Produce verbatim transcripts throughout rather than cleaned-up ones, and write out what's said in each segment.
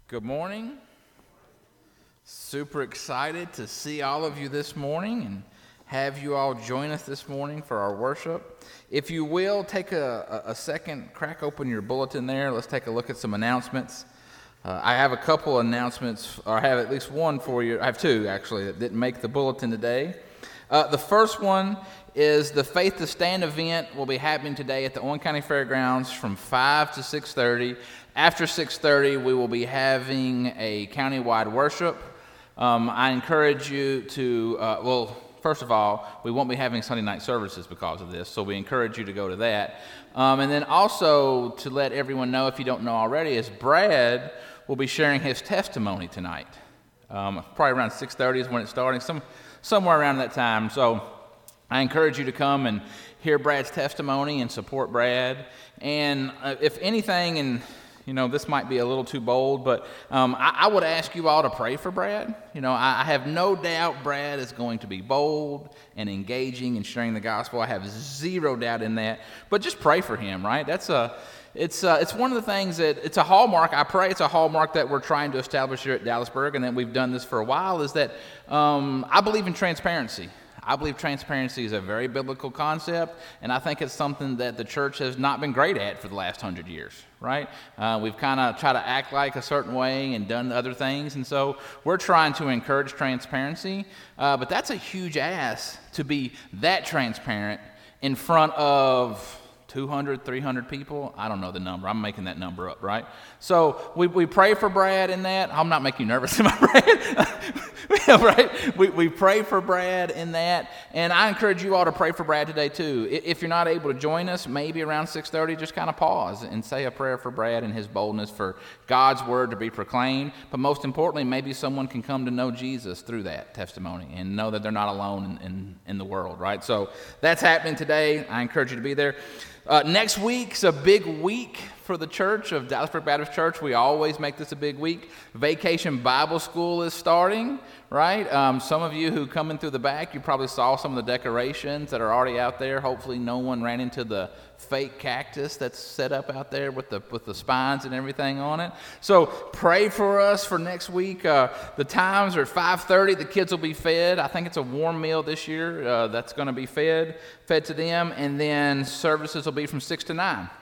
Good morning. Super excited to see all of you this morning and have you all join us this morning for our worship. If you will, take a, a second, crack open your bulletin there. Let's take a look at some announcements. Uh, I have a couple announcements, or I have at least one for you. I have two, actually, that didn't make the bulletin today. Uh, the first one is the Faith to Stand event will be happening today at the Owen County Fairgrounds from five to six thirty. After six thirty, we will be having a countywide worship. Um, I encourage you to, uh, well, first of all, we won't be having Sunday night services because of this, so we encourage you to go to that. Um, and then also to let everyone know, if you don't know already, is Brad will be sharing his testimony tonight. Um, probably around six thirty is when it's starting, some somewhere around that time. So I encourage you to come and hear Brad's testimony and support Brad. And uh, if anything, and you know, this might be a little too bold, but um, I, I would ask you all to pray for Brad. You know, I, I have no doubt Brad is going to be bold and engaging in sharing the gospel. I have zero doubt in that. But just pray for him, right? That's a, it's uh, it's one of the things that, it's a hallmark. I pray it's a hallmark that we're trying to establish here at Dallasburg, and that we've done this for a while, is that um, I believe in transparency. I believe transparency is a very biblical concept, and I think it's something that the church has not been great at for the last hundred years, right? Uh, we've kind of tried to act like a certain way and done other things, and so we're trying to encourage transparency, uh, but that's a huge ask to be that transparent in front of two hundred, three hundred people. I don't know the number. I'm making that number up, right? So we, we pray for Brad in that. I'm not making you nervous, am I, Brad? Right? We, we pray for Brad in that. And I encourage you all to pray for Brad today, too. If you're not able to join us, maybe around six thirty, just kind of pause and say a prayer for Brad and his boldness for God's word to be proclaimed. But most importantly, maybe someone can come to know Jesus through that testimony and know that they're not alone in, in, in the world, right? So that's happening today. I encourage you to be there. Uh, next week's a big week for the church of Dallasburg Baptist Church. We always make this a big week. Vacation Bible School is starting, right? Um, some of you who come in through the back, you probably saw some of the decorations that are already out there. Hopefully no one ran into the fake cactus that's set up out there with the with the spines and everything on it. So pray for us for next week. Uh, the times are at five thirty. The kids will be fed. I think it's a warm meal this year uh, that's going to be fed, fed to them. And then services will be from six to nine.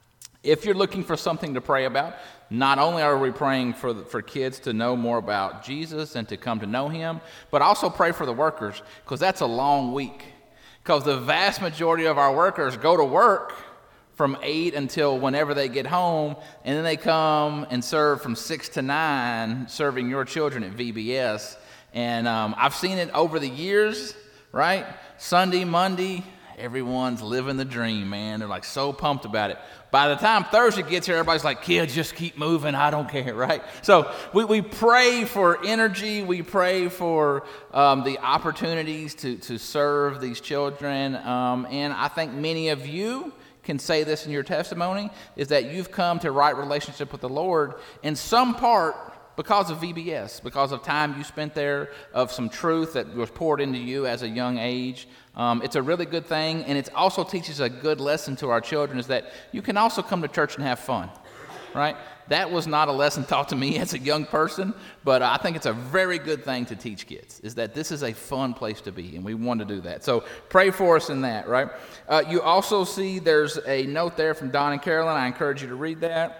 If you're looking for something to pray about, not only are we praying for the, for kids to know more about Jesus and to come to know him, but also pray for the workers, because that's a long week. Because the vast majority of our workers go to work from eight until whenever they get home, and then they come and serve from six to nine, serving your children at V B S. And um, I've seen it over the years, right? Sunday, Monday, everyone's living the dream, man. They're like so pumped about it. By the time Thursday gets here, everybody's like, kids, just keep moving. I don't care, right? So we, we pray for energy. We pray for um, the opportunities to, to serve these children. Um, and I think many of you can say this in your testimony, is that you've come to right relationship with the Lord in some part because of V B S, because of time you spent there, of some truth that was poured into you as a young age. Um, it's a really good thing, and it also teaches a good lesson to our children, is that you can also come to church and have fun, right? That was not a lesson taught to me as a young person, but I think it's a very good thing to teach kids, is that this is a fun place to be, and we want to do that. So pray for us in that, right? Uh, you also see there's a note there from Don and Carolyn. I encourage you to read that.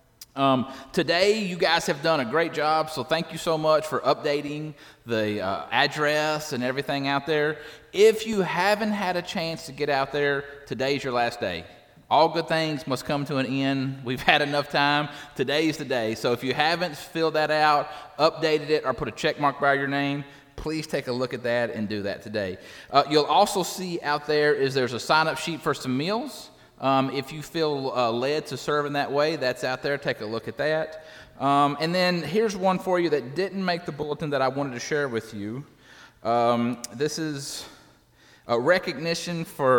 Um, today, you guys have done a great job, so thank you so much for updating the uh, address and everything out there. If you haven't had a chance to get out there, today's your last day. All good things must come to an end. We've had enough time. Today's the day. So if you haven't filled that out, updated it, or put a check mark by your name, please take a look at that and do that today. Uh, you'll also see out there is there's a sign-up sheet for some meals. Um, if you feel uh, led to serve in that way, that's out there. Take a look at that. Um, and then here's one for you that didn't make the bulletin that I wanted to share with you. Um, this is a recognition for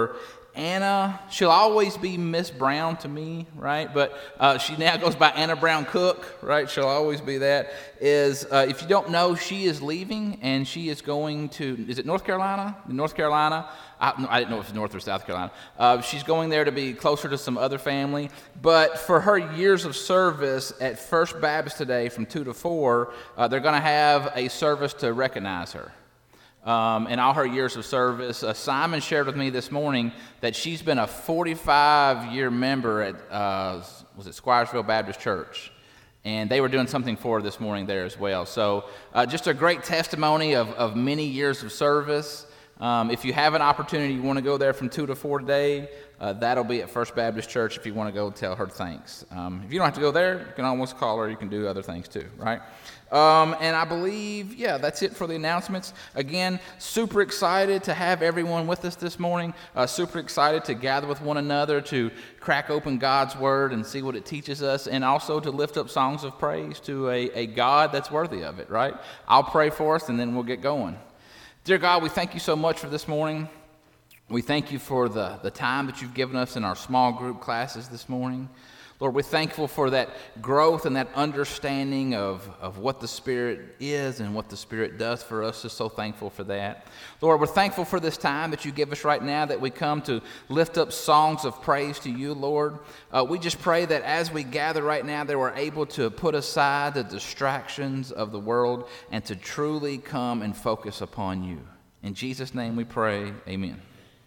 Anna. She'll always be Miss Brown to me, right? But uh, she now goes by Anna Brown Cook, right? She'll always be that. Is uh, if you don't know, she is leaving, and she is going to, is it North Carolina? North Carolina? I, I didn't know if it was North or South Carolina. Uh, she's going there to be closer to some other family. But for her years of service at First Baptist today from two to four, uh, they're going to have a service to recognize her. Um, in all her years of service, uh, Simon shared with me this morning that she's been a forty-five year member at, uh, was it Squiresville Baptist Church? And they were doing something for her this morning there as well. So uh, just a great testimony of, of many years of service. Um, if you have an opportunity, you want to go there from two to four today, uh, that'll be at First Baptist Church if you want to go tell her thanks. Um, if you don't have to go there, you can almost call her. You can do other things too, right? Um, and I believe, yeah, that's it for the announcements. Again, super excited to have everyone with us this morning. Uh, super excited to gather with one another to crack open God's Word and see what it teaches us, and also to lift up songs of praise to a, a God that's worthy of it, right? I'll pray for us, and then we'll get going. Dear God, we thank you so much for this morning. We thank you for the, the time that you've given us in our small group classes this morning. Lord, we're thankful for that growth and that understanding of, of what the Spirit is and what the Spirit does for us. Just so thankful for that. Lord, we're thankful for this time that you give us right now, that we come to lift up songs of praise to you, Lord. Uh, we just pray that as we gather right now, that we're able to put aside the distractions of the world and to truly come and focus upon you. In Jesus' name we pray, amen.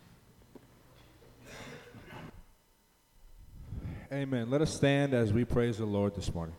Amen. Let us stand as we praise the Lord this morning.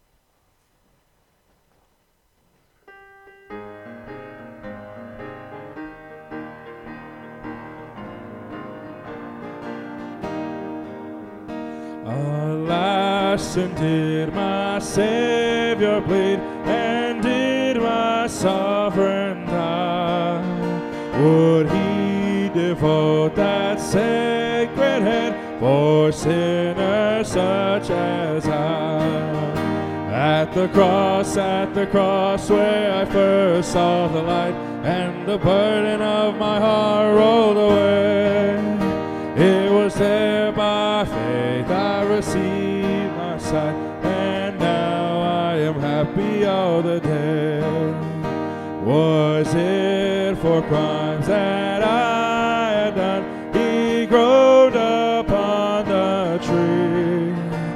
Alas, and did my Savior bleed, and did my sovereign die? Would he devote that sacred head for sinners such as I? At the cross, at the cross where I first saw the light, and the burden of my heart rolled away, it was there by faith I received my sight, and now I am happy all the day. Was it for crimes that I had done, he groaned upon the tree?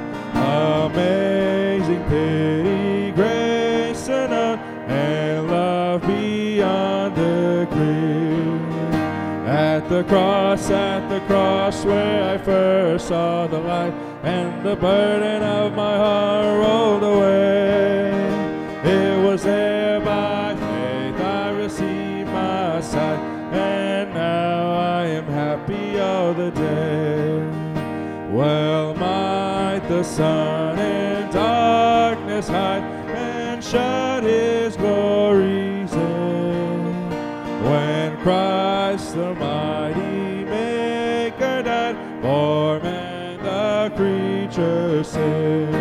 Amazing pity, grace enough, and love beyond degree. At the cross, at the cross where I first saw the light, and the burden of my heart rolled away, it was there by faith I received my sight, and now I am happy all the day. Well might the sun in darkness hide, and shut his glories in, when Christ the mighty Maker died for man the creature sin.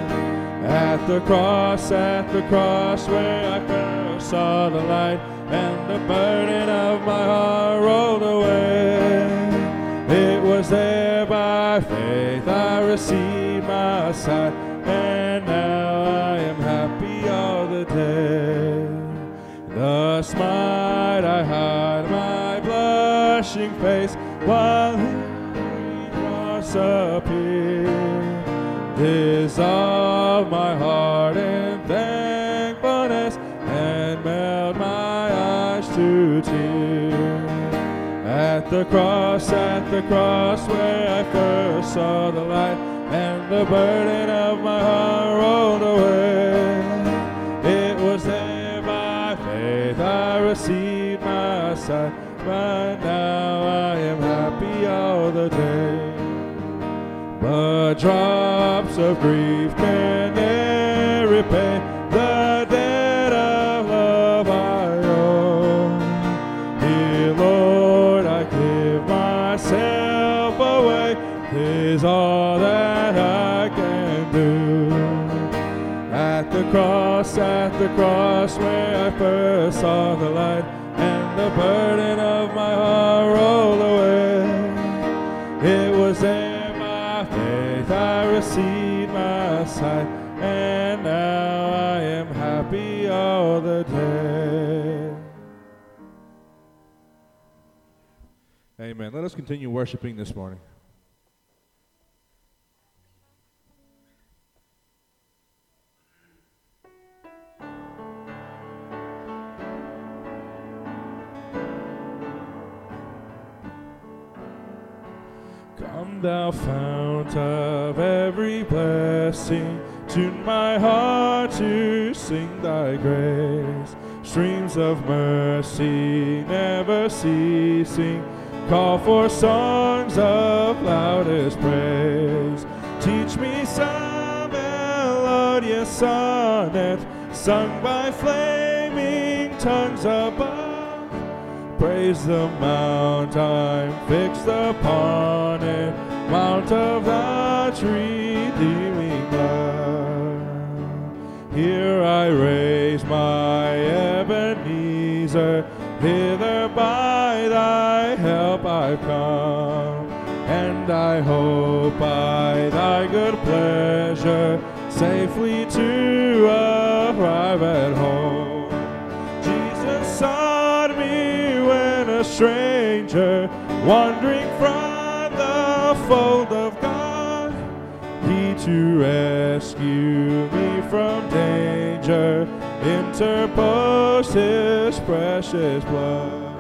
At the cross, at the cross where I first saw the light, and the burden of my heart rolled away, it was there by faith I received my sight, and now I am happy all the day. Thus might I hide my blushing face while the cross appeared, dissolve my heart in thankfulness, and melt my eyes to tears. At the cross, at the cross where I first saw the light, and the burden of my heart rolled away, it was there by faith I received my sight, but now I am happy all the day. But drops of grief can ne'er repay the debt of love I owe. Dear Lord, I give myself away, 'tis all that I can do. At the cross, at the cross where I first saw the light, and the burden of my heart rolled away, It was in my faith I received my sight, and now I am happy all the day. Amen. Let us continue worshiping this morning. Come thou fount of every blessing, tune my heart to sing thy grace. Streams of mercy never ceasing, call for songs of loudest praise. Teach me some melodious sonnet, sung by flaming tongues above. Praise the mount I'm fixed upon it, mount of thy redeeming love. Here I raise my Ebenezer, hither by thy help I've come, and I hope by thy good pleasure safely to arrive at home. Jesus sought me when a stranger, wandering from the fold of God, he to rescue me from danger interposed his precious blood.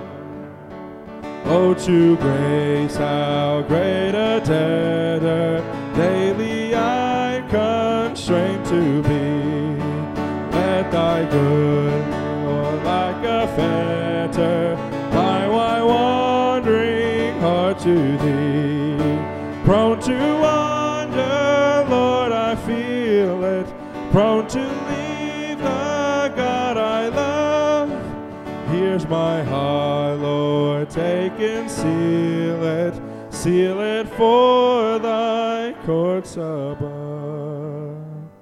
Oh, to grace how great a debtor daily I constrain to be. Let thy good Lord like a fetter bind my wandering heart to thee. Prone to wander, Lord, I feel it, prone to leave the God I love. Here's my heart, Lord, take and seal it, seal it for thy courts above.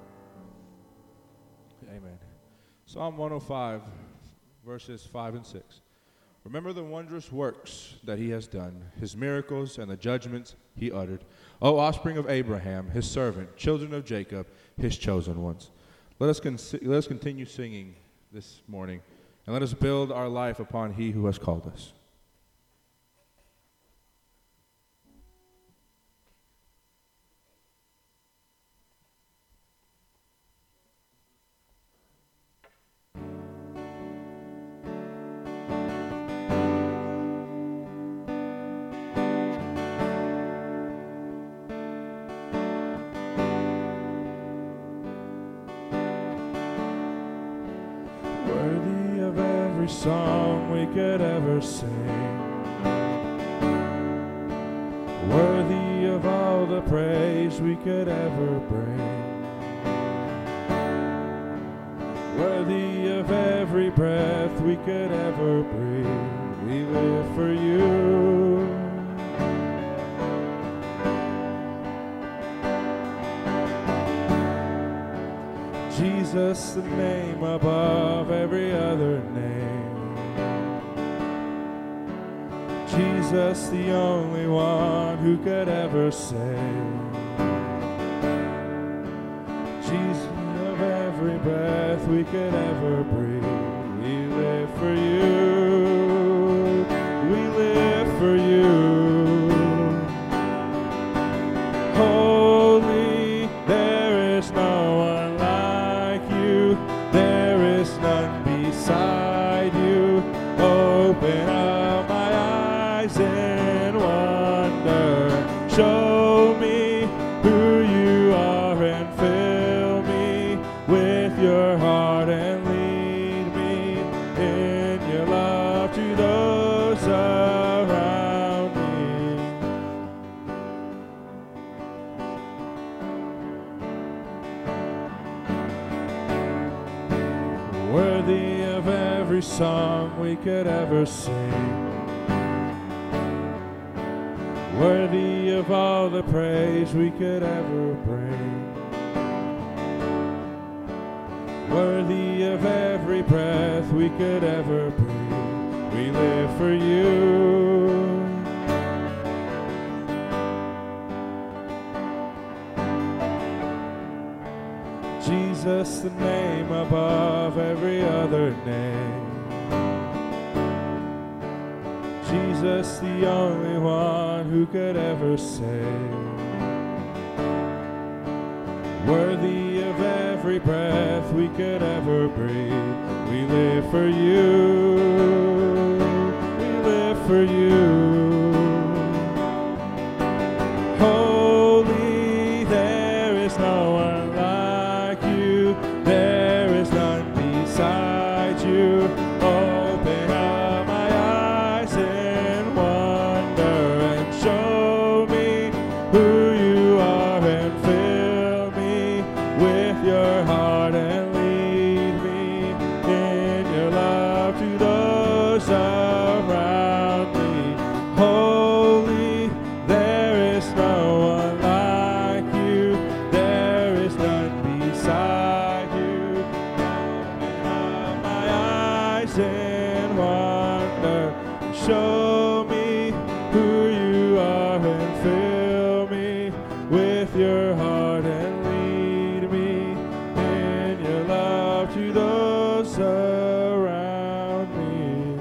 Amen. Psalm one oh five, verses five and six. Remember the wondrous works that he has done, his miracles and the judgments he uttered. O offspring of Abraham, his servant, children of Jacob, his chosen ones. Let us, con- let us continue singing this morning, and let us build our life upon he who has called us. Song we could ever sing, worthy of all the praise we could ever bring, worthy of every breath we could ever breathe. We live for you. Jesus, the name above every other name. Jesus, the only one who could ever save. Jesus, of every breath we could ever breathe. We live for you. We live for you. Holy, there is no one like you. There is none beside you. Open up my eyes in wonder. Show me who you are and fill me with your heart and lead me in your love to those around me. Worthy of every song we could ever sing, worthy of all the praise we could ever bring, worthy of every breath we could ever breathe. We live for you. Jesus, the name above every other name. Jesus, the only one who could ever save. Worthy of every breath we could ever breathe. We live for you. We live for you. Holy, there is no one like you. There is none beside you. Open up my eyes in wonder and show me who you are and fill me with your heart and lead me in your love to those around me. Holy, there is no one like you. There is none beside you. Open up my eyes in wonder. Show me who you are and fill me with your heart and lead me in your love to those around me.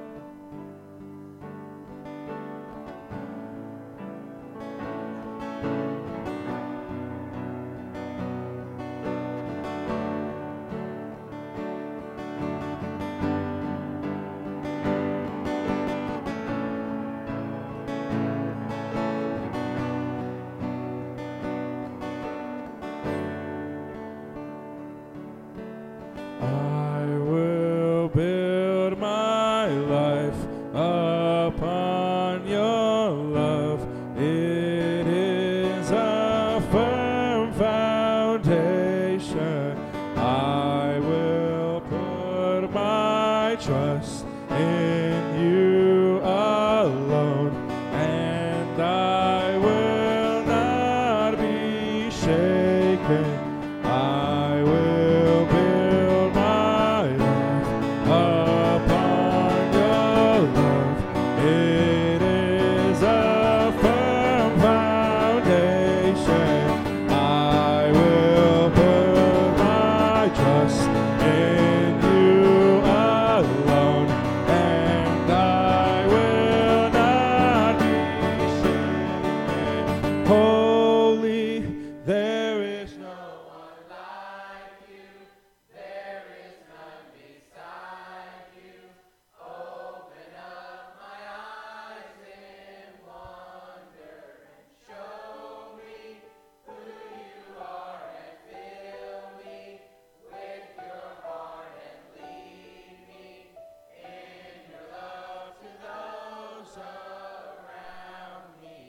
I will build my life upon your love. It is a firm foundation. I will put my trust in you alone, and I will not be shaken. I will build my life upon your love. It is a firm foundation. I will put my trust in you alone, and I will not be shaken. Holy, there is no one like you. There is none beside you. Open up my eyes in wonder and show me who you are and fill me with your heart and lead me in your love to those around me.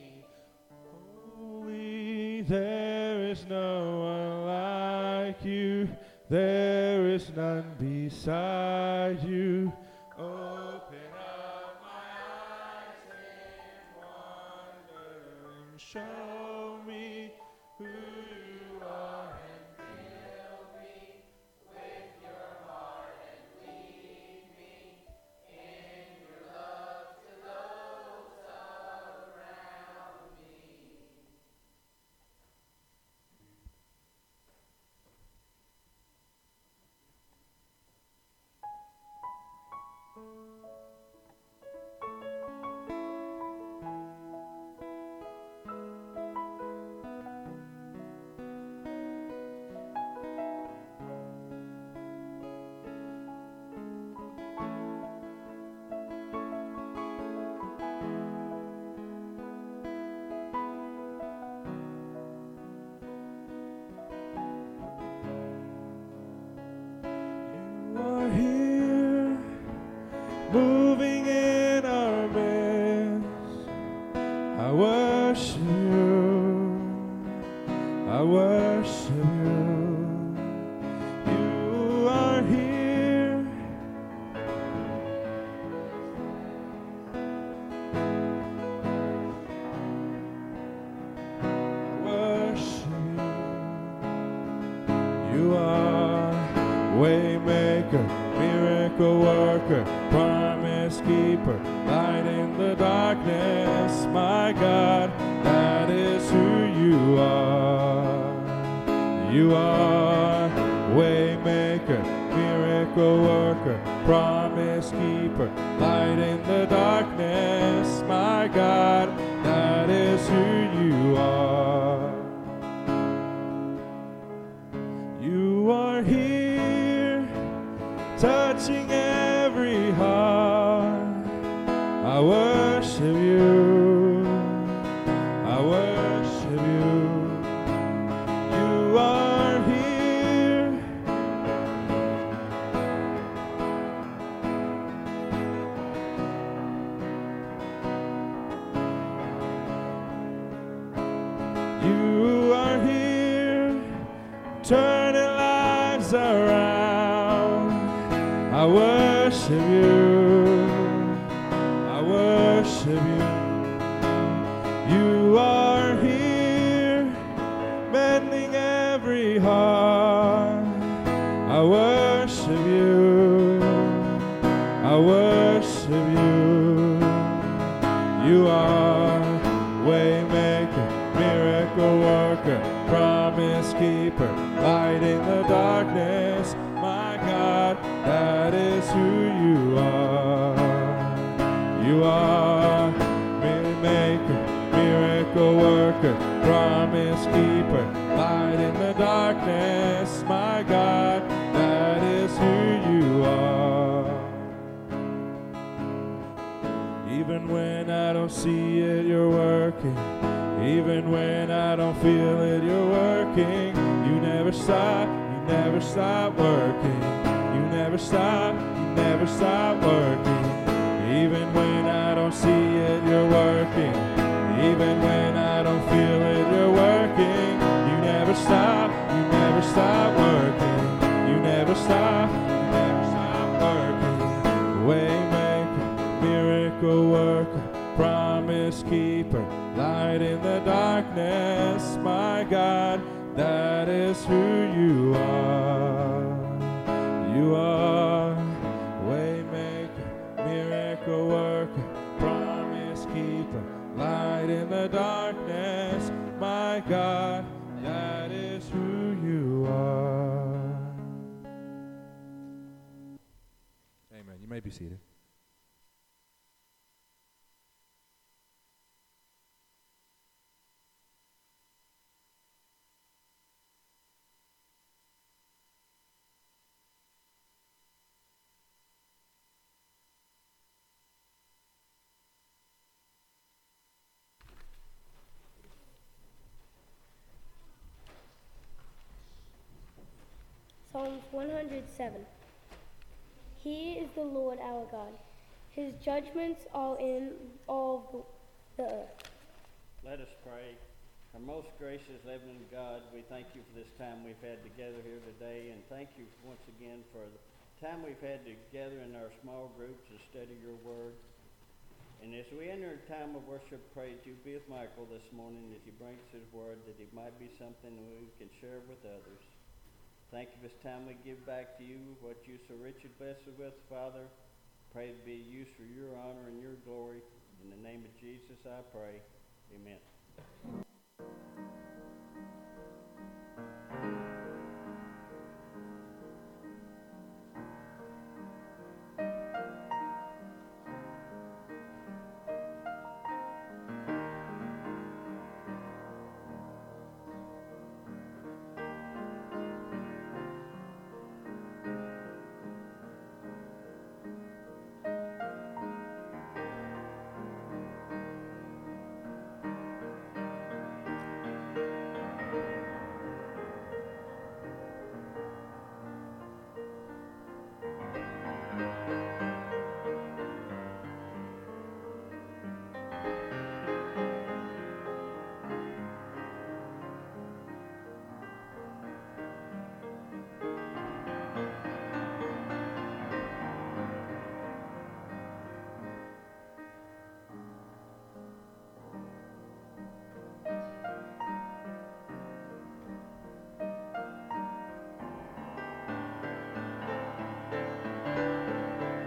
Holy, there is no one like you. There is none beside you. Open up my eyes in wonder and show me who you are and fill me with your heart and lead me in your love to those around me. You are here, moving in our midst. I worship you. I worship you. You are here. I worship you. You are Waymaker, miracle worker, promise keeper, light in the darkness. My God, that is who you are. You are maker, miracle worker, promise keeper, light in the darkness, my God, that is who you are. You are here, touching every heart. I worship you, I worship you. You are here. You are here, turning lives around. I worship you, I worship you. You are here, mending every heart. I worship you, I worship you. You are waymaker, miracle worker, promise keeper, light in the darkness, my God, that is who you are. You are waymaker, miracle worker, promise keeper, light in the darkness, my God, that is who you are. Even when I don't see it, you're working. Even when I don't feel it, you're working. You never stop, you never stop working. You never stop, you never stop working. Even when I don't see it, you're working. Even when I don't feel it, you're working. You never stop, you never stop working. You never stop, you never stop working. Waymaker, miracle worker, promise keeper, light in the darkness, my God, that is who you are. You are waymaker, miracle worker, promise keeper, light in the darkness, my God, that is who you are. Amen. You may be seated. Psalms one hundred seven. He is the Lord our God. His judgments are in all the earth. Let us pray. Our most gracious heavenly God, we thank you for this time we've had together here today, and thank you once again for the time we've had together in our small groups to study your word. And as we enter a time of worship, pray that you be with Michael this morning as he brings his word, that it might be something we can share with others. Thank you for this time we give back to you what you so richly bless us with, Father. Pray to be used for your honor and your glory. In the name of Jesus I pray. Amen.